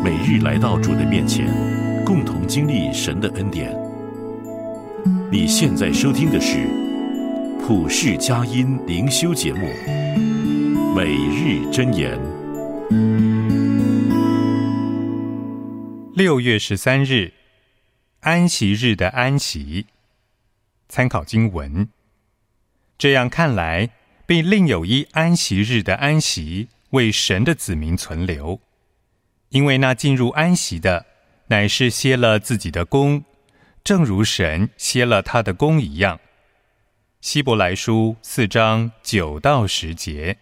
每日来到主的面前，共同经历神的恩典。你现在收听的是普世佳音灵修节目《每日箴言》。 6月13日，安息日的安息。参考经文：这样看来，并另有一安息日的安息，为神的子民存留。因为那进入安息的，乃是歇了自己的工，正如神歇了他的工一样。希伯来书4章9到10节。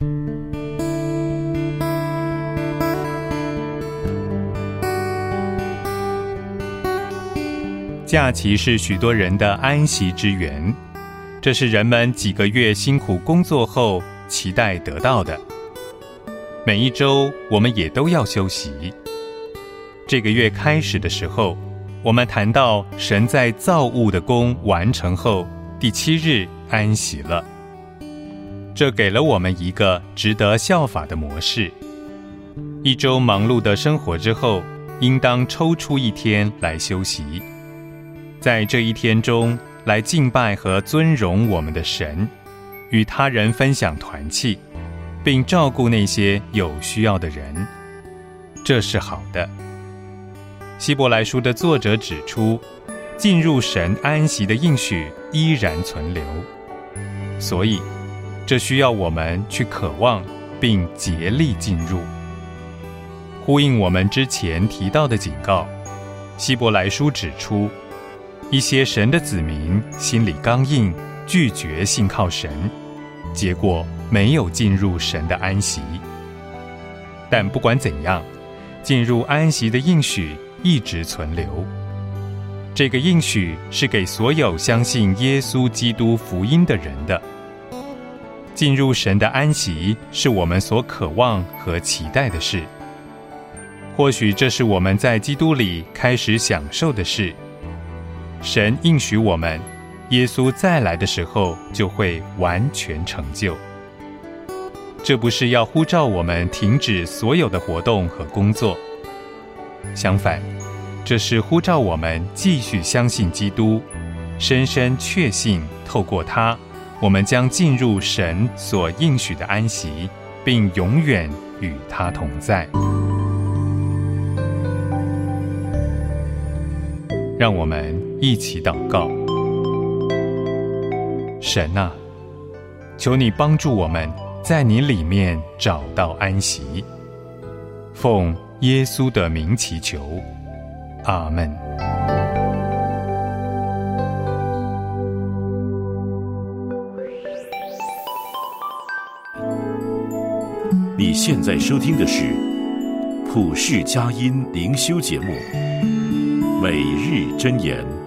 假期是许多人的安息之源，这是人们几个月辛苦工作后期待得到的。每一周我们也都要休息。这个月开始的时候，我们谈到神在造物的工完成后，第7日安息了。这给了我们一个值得效法的模式。一周忙碌的生活之后，应当抽出一天来休息，在这一天中来敬拜和尊荣我们的神，与他人分享团契，并照顾那些有需要的人，这是好的。希伯来书的作者指出，进入神安息的应许依然存留，所以这需要我们去渴望并竭力进入。呼应我们之前提到的警告，希伯来书指出，一些神的子民心里刚硬，拒绝信靠神，结果没有进入神的安息。但不管怎样，进入安息的应许一直存留。这个应许是给所有相信耶稣基督福音的人的。进入神的安息是我们所渴望和期待的事。或许这是我们在基督里开始享受的事。神应许我们，耶稣再来的时候就会完全成就。这不是要呼召我们停止所有的活动和工作，相反，这是呼召我们继续相信基督，深深确信透过他，我们将进入神所应许的安息，并永远与他同在。让我们一起祷告。神啊，求你帮助我们在你里面找到安息。奉耶稣的名祈求，阿们。 你现在收听的是普世佳音灵修节目《每日箴言》。